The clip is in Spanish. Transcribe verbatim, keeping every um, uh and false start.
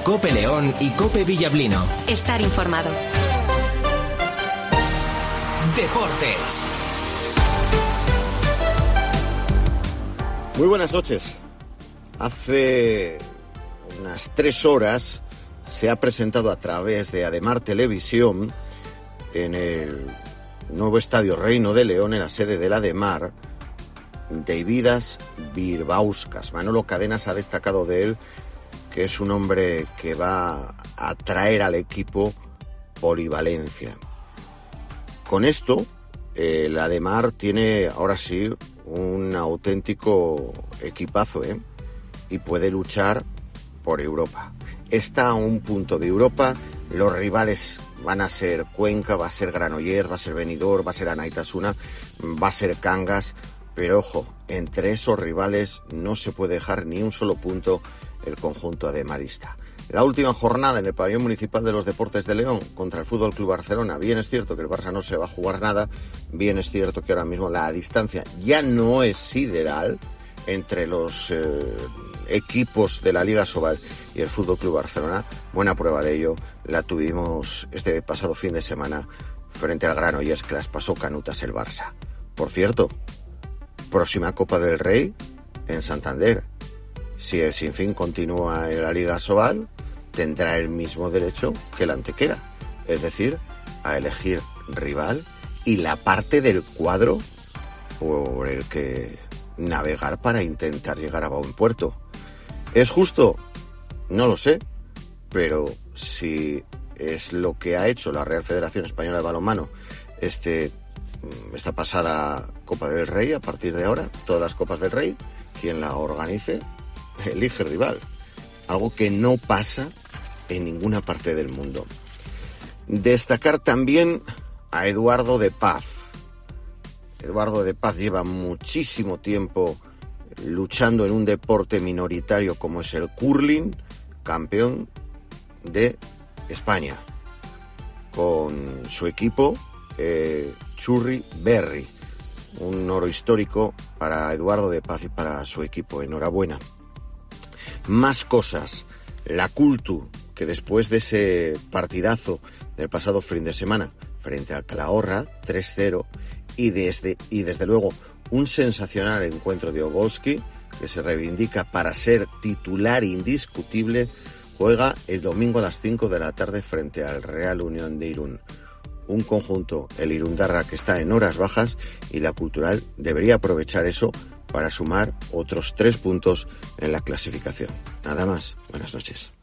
COPE León y COPE Villablino. Estar informado. Deportes. Muy buenas noches. Hace unas tres horas se ha presentado a través de Ademar Televisión en el nuevo Estadio Reino de León, en la sede del Ademar, Deividas Birbauskas. Manolo Cadenas ha destacado de él que es un hombre que va a traer al equipo polivalencia. Con esto, el Ademar tiene ahora sí un auténtico equipazo, ¿eh? Y puede luchar por Europa. Está a un punto de Europa. Los rivales van a ser Cuenca, va a ser Granollers, va a ser Benidorm, va a ser Anaitasuna, va a ser Cangas. Pero ojo, entre esos rivales no se puede dejar ni un solo punto el conjunto ademarista. La última jornada en el pabellón municipal de los Deportes de León contra el Fútbol Club Barcelona. Bien es cierto que el Barça no se va a jugar nada, bien es cierto que ahora mismo la distancia ya no es sideral entre los eh, equipos de la Liga Sobal y el Fútbol Club Barcelona. Buena prueba de ello la tuvimos este pasado fin de semana frente al Granollers, que las pasó canutas el Barça. Por cierto, próxima Copa del Rey en Santander. Si el Sinfín continúa en la Liga Sobal, tendrá el mismo derecho que el Antequera, es decir, a elegir rival y la parte del cuadro por el que navegar para intentar llegar a buen puerto. ¿Es justo? No lo sé, pero si es lo que ha hecho la Real Federación Española de Balonmano este, esta pasada Copa del Rey, a partir de ahora, todas las Copas del Rey, quien la organice elige rival, algo que no pasa en ninguna parte del mundo. Destacar también a Eduardo de Paz. Eduardo de Paz lleva muchísimo tiempo luchando en un deporte minoritario como es el curling, campeón de España, con su equipo eh, Churri Berry. Un oro histórico para Eduardo de Paz y para su equipo. Enhorabuena. Más cosas. La Cultu, que después de ese partidazo del pasado fin de semana frente al Calahorra, tres cero, y desde, y desde luego un sensacional encuentro de Obolski, que se reivindica para ser titular indiscutible, juega el domingo a las cinco de la tarde frente al Real Unión de Irún. Un conjunto, el Irundarra, que está en horas bajas, y la Cultural debería aprovechar eso para sumar otros tres puntos en la clasificación. Nada más. Buenas noches.